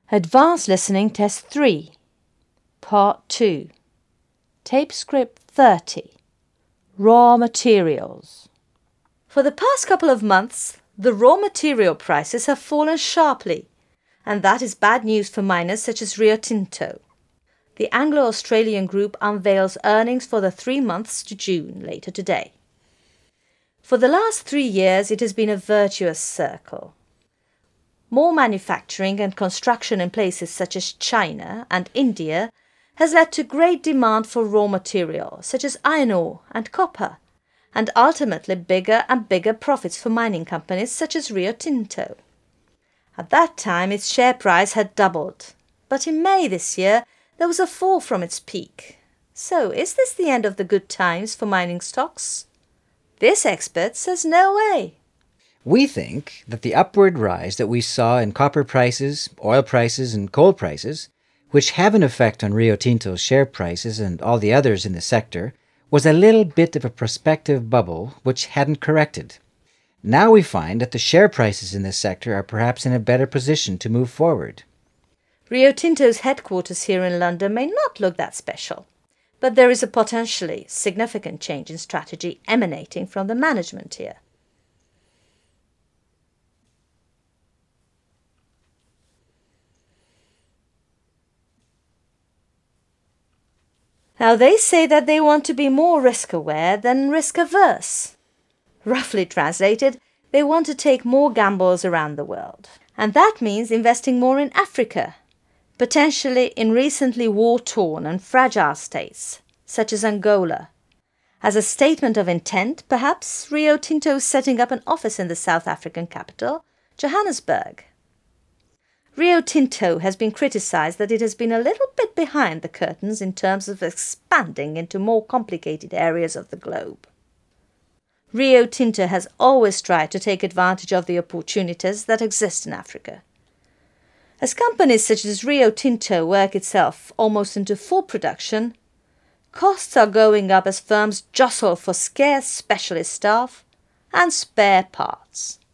Advanced Listening Test 3, Part 2, Tape Script 30, Raw Materials. For the past couple of months, the raw material prices have fallen sharply, and that is bad news for miners such as Rio Tinto. The Anglo-Australian group unveils earnings for the 3 months to June later today. For the last 3 years, it has been a virtuous circle. More manufacturing and construction in places such as China and India has led to great demand for raw material such as iron ore and copper, and ultimately bigger and bigger profits for mining companies such as Rio Tinto. At that time, its share price had doubled, but in May this year, there was a fall from its peak. So, is this the end of the good times for mining stocks? This expert says no way. We think that the upward rise that we saw in copper prices, oil prices, and coal prices, which have an effect on Rio Tinto's share prices and all the others in the sector, was a little bit of a prospective bubble which hadn't corrected. Now we find that the share prices in this sector are perhaps in a better position to move forward. Rio Tinto's headquarters here in London may not look that special, but there is a potentially significant change in strategy emanating from the management here. Now, they say that they want to be more risk-aware than risk-averse. Roughly translated, they want to take more gambles around the world. And that means investing more in Africa, potentially in recently war-torn and fragile states, such as Angola. As a statement of intent, perhaps Rio Tinto is setting up an office in the South African capital, Johannesburg. Rio Tinto has been criticised that it has been a little bit behind the curtains in terms of expanding into more complicated areas of the globe. Rio Tinto has always tried to take advantage of the opportunities that exist in Africa. As companies such as Rio Tinto work itself almost into full production, costs are going up as firms jostle for scarce specialist staff and spare parts.